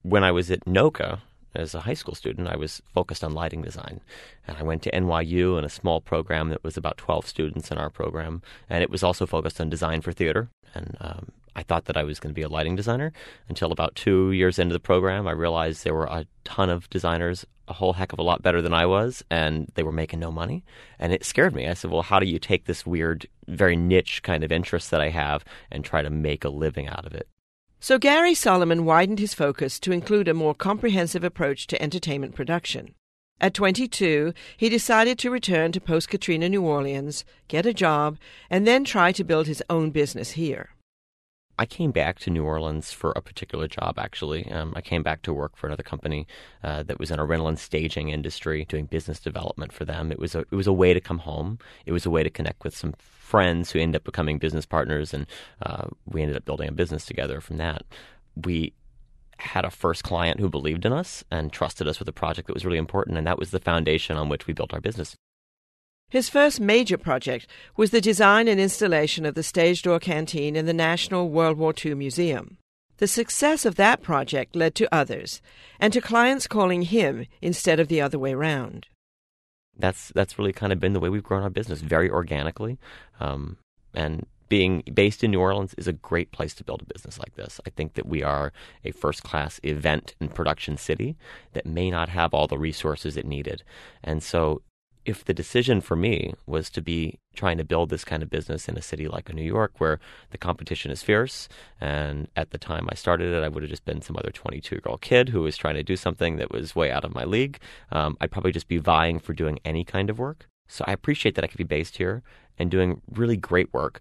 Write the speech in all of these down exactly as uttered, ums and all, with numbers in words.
when I was at NOCA, as a high school student, I was focused on lighting design. And I went to N Y U in a small program that was about twelve students in our program. And it was also focused on design for theater. And um, I thought that I was going to be a lighting designer until about two years into the program. I realized there were a ton of designers, a whole heck of a lot better than I was, and they were making no money. And it scared me. I said, well, how do you take this weird, very niche kind of interest that I have and try to make a living out of it? So Gary Solomon widened his focus to include a more comprehensive approach to entertainment production. At twenty-two, he decided to return to post-Katrina New Orleans, get a job, and then try to build his own business here. I came back to New Orleans for a particular job, actually. Um, I came back to work for another company uh, that was in a rental and staging industry, doing business development for them. It was a it was a way to come home. It was a way to connect with some friends who ended up becoming business partners, and uh, we ended up building a business together from that. We had a first client who believed in us and trusted us with a project that was really important, and that was the foundation on which we built our business. His first major project was the design and installation of the stage door canteen in the National World War Two Museum. The success of that project led to others, and to clients calling him instead of the other way round. That's that's really kind of been the way we've grown our business, very organically. Um, and being based in New Orleans is a great place to build a business like this. I think that we are a first-class event and production city that may not have all the resources it needed. And so if the decision for me was to be trying to build this kind of business in a city like New York where the competition is fierce, and at the time I started it, I would have just been some other twenty-two-year-old kid who was trying to do something that was way out of my league, um, I'd probably just be vying for doing any kind of work. So I appreciate that I could be based here and doing really great work.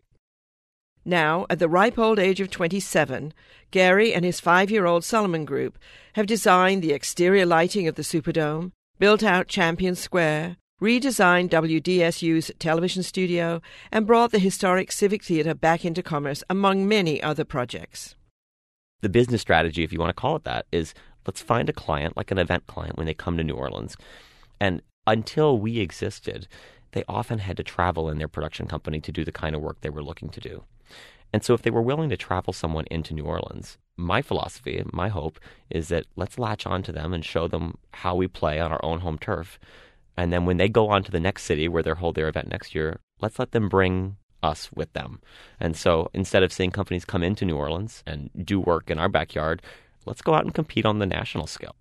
Now, at the ripe old age of twenty-seven, Gary and his five-year-old Solomon Group have designed the exterior lighting of the Superdome, built out Champion Square, redesigned W D S U's television studio, and brought the historic Civic Theater back into commerce, among many other projects. The business strategy, if you want to call it that, is let's find a client, like an event client, when they come to New Orleans. And until we existed, they often had to travel in their production company to do the kind of work they were looking to do. And so if they were willing to travel someone into New Orleans, my philosophy, my hope, is that let's latch on to them and show them how we play on our own home turf. And then when they go on to the next city where they'll hold their event next year, let's let them bring us with them. And so instead of seeing companies come into New Orleans and do work in our backyard, let's go out and compete on the national scale.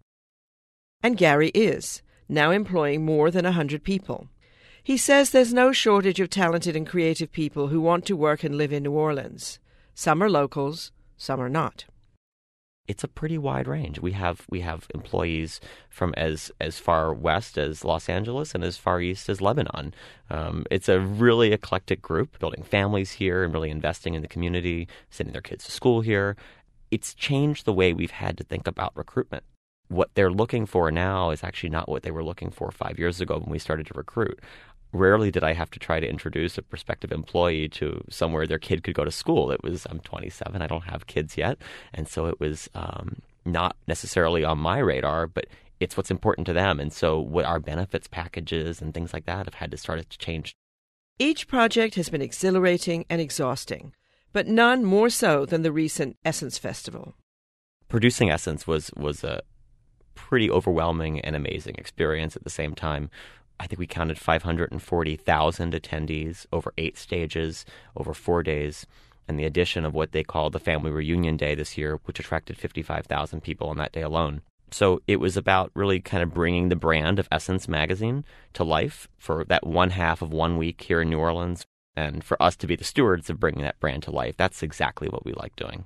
And Gary is, now employing more than one hundred people. He says there's no shortage of talented and creative people who want to work and live in New Orleans. Some are locals, some are not. It's a pretty wide range. We have we have employees from as as far west as Los Angeles and as far east as Lebanon. Um, it's a really eclectic group, building families here and really investing in the community, sending their kids to school here. It's changed the way we've had to think about recruitment. What they're looking for now is actually not what they were looking for five years ago when we started to recruit. Rarely did I have to try to introduce a prospective employee to somewhere their kid could go to school. It was, I'm twenty-seven, I don't have kids yet. And so it was um, not necessarily on my radar, but it's what's important to them. And so what our benefits packages and things like that have had to start to change. Each project has been exhilarating and exhausting, but none more so than the recent Essence Festival. Producing Essence was, was a pretty overwhelming and amazing experience at the same time. I think we counted five hundred forty thousand attendees over eight stages, over four days, and the addition of what they call the Family Reunion Day this year, which attracted fifty-five thousand people on that day alone. So it was about really kind of bringing the brand of Essence Magazine to life for that one half of one week here in New Orleans, and for us to be the stewards of bringing that brand to life. That's exactly what we like doing.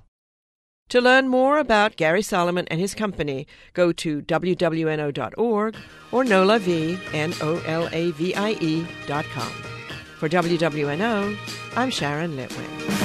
To learn more about Gary Solomon and his company, go to w w n o dot org or nolavie, N O L A V I E, dot com. For W W N O, I'm Sharon Litwin.